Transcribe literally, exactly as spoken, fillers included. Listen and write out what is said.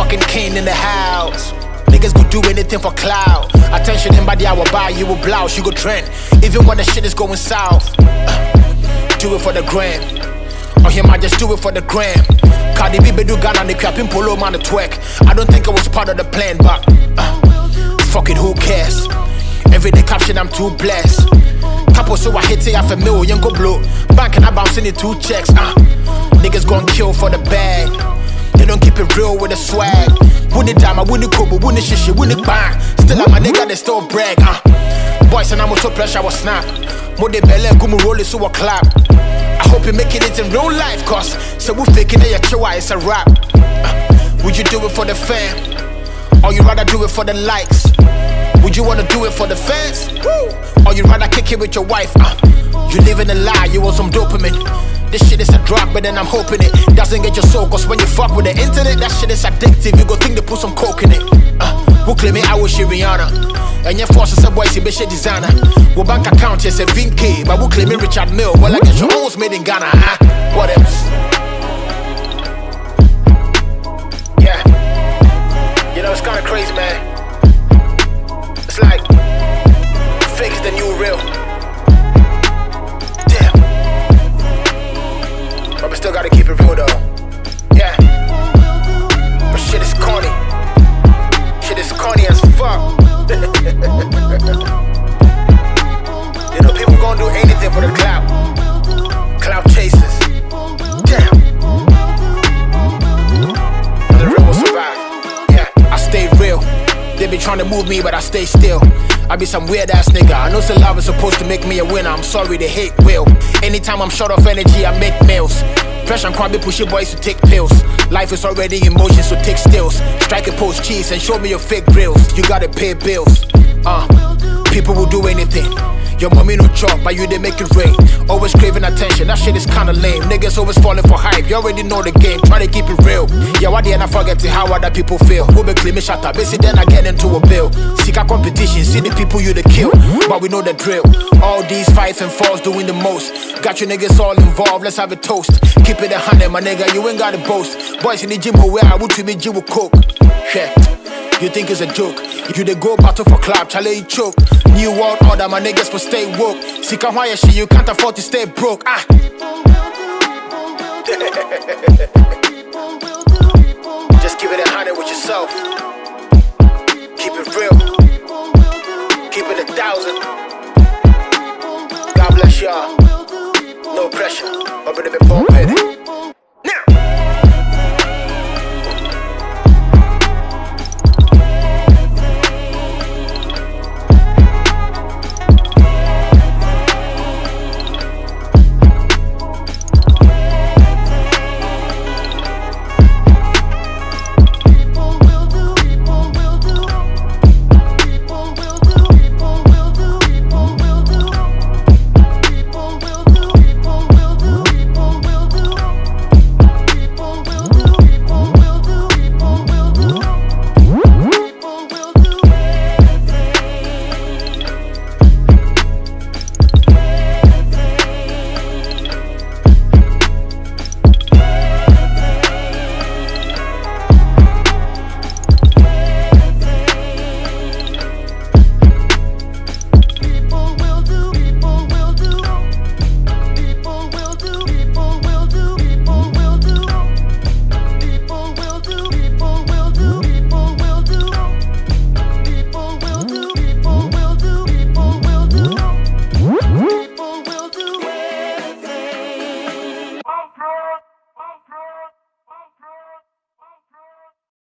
fucking king in the house. Niggas go do anything for clout. Attention him by the hour, buy you a blouse, you go trend. Even when the shit is going south. Uh, do it for the gram. Or him, I just do it for the gram. Cardi B be do Ghana, the crap in polo man the twerk. I don't think it was part of the plan, but uh, fuck it, who cares? Everyday caption, I'm too blessed. Couple so I hit it half a million go blow. Bank and I bouncing it two checks. Uh, niggas gon' kill for the bag. They don't keep it real with the swag. Win the dime, I win the kobo, win the shishi, win the bang. Still I'm a nigga, they still brag. Uh, boys and I'm so pressure, I was snap. More they belly, go me roll it so I clap. I hope you're making it in real life, cause so we faking it, yeah, it's a rap. Uh, would you do it for the fam? Or you rather do it for the likes? Would you wanna do it for the fans? Woo! Or you rather kick it with your wife? Uh, you living a lie, you want some dopamine. This shit is a drug, but then I'm hoping it doesn't get your soul. Cause when you fuck with the internet, that shit is addictive. You go think they put some coke in it. Uh, who claim it? I wish you Rihanna. And your force is a boy, see bitch designer. Well, bank account, yes, a Vin K. But who claim it Richard Mill? Well, I guess your own's made in Ghana, huh? What else? Yeah. You know, it's kinda crazy, man. It's like fake is the new real. Damn. But we still gotta keep it real though. Yeah. But shit is corny. Shit is corny as fuck. You know, people gon' do anything for the clout. Clout chasers. Damn. But the real will survive. Yeah. I stay real. They be trying to move me, but I stay still. I be some weird ass nigga. I know some love is supposed to make me a winner. I'm sorry, they hate will. Anytime I'm short of energy, I make meals. Pressure and crabby push your boys to take pills. Life is already in motion, so take stills. Strike a post cheese and show me your fake grills. You gotta pay bills. Uh, people will do anything. Your mommy no chop, but you they make it rain. Always craving attention, that shit is kinda lame. Niggas always falling for hype, you already know the game. Try to keep it real. Yeah, why the end I forget how other people feel? Who be claiming shut up, basically then I get into a bill. Seek a competition, see the people you the kill. But we know the drill. All these fights and falls doing the most. Got you niggas all involved, let's have a toast. Keep it a hundred, my nigga, you ain't gotta boast. Boys in the gym where I would to me G with coke. Yeah. You think it's a joke? If you they go battle for clap, chale you choke. New world order, my niggas for stay woke. Seek a wire shit, you can't afford to stay broke. Ah. Just give it a hundred with yourself. Keep it real. Keep it a thousand. God bless y'all.